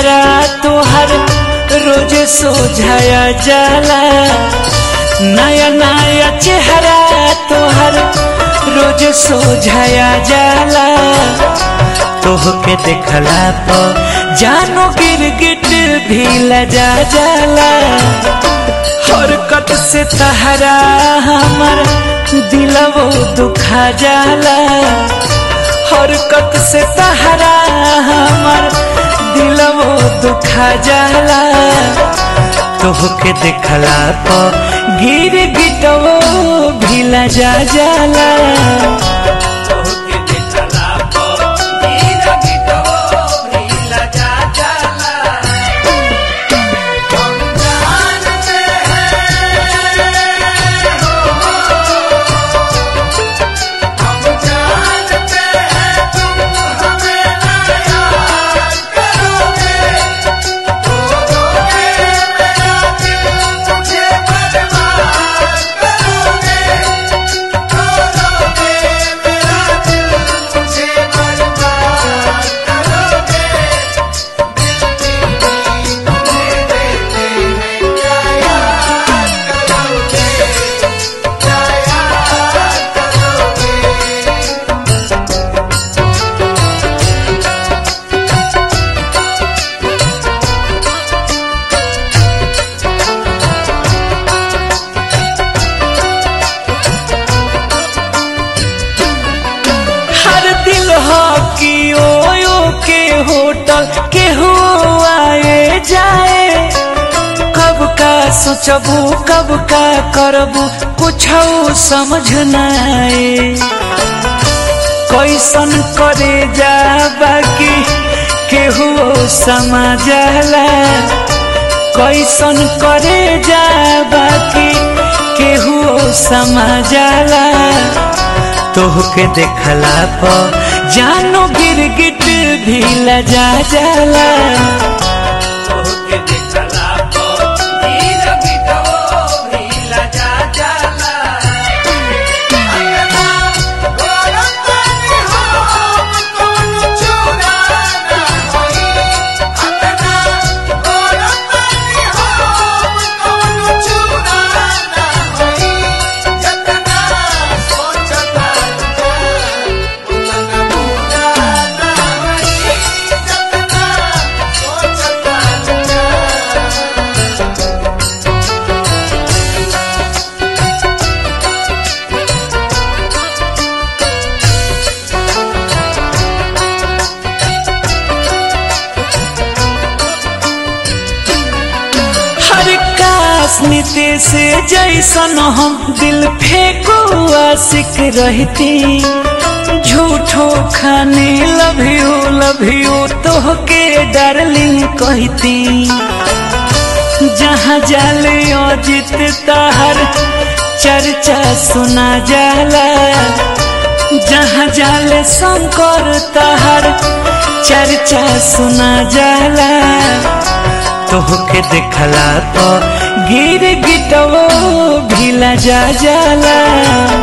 चेहरा तोहर रोज सोझाया जाला। नया नया चेहरा तोहर रोज सोझाया जाला। तोहके देखला पर जानो गिरगिट भी लजा जाला। हरकत से तहरा हमर दिलवो दुखा जाला। हरकत से तहरा हमर दिलवो दुखा जाला। तोहके देखला पर गिरगिटवो भी लजा जाला। होटल के हो आए जाए। कब का सोचबू कब का करबू कुछ समझ न आए। कैसन करे जा बाकी केहू समझला। कैसन करे जा बाकी केहू समझला। तोहके देखला पर जानो गिरगिट भी लजा जाला। तोहके देखला पर गिरगिटवो भी लजा जाला। नीति से जैसन हम दिल फेंको आशिक रहती। झूठो खाने लव यू तोहके डार्लिंग कहती। जहाँ जाले अजित तहर चर्चा सुना जाला। जहाँ जाले शंकर तहर चर्चा सुना जाला। तोहके देखला पर गिरगिटवो भी लजा जाला।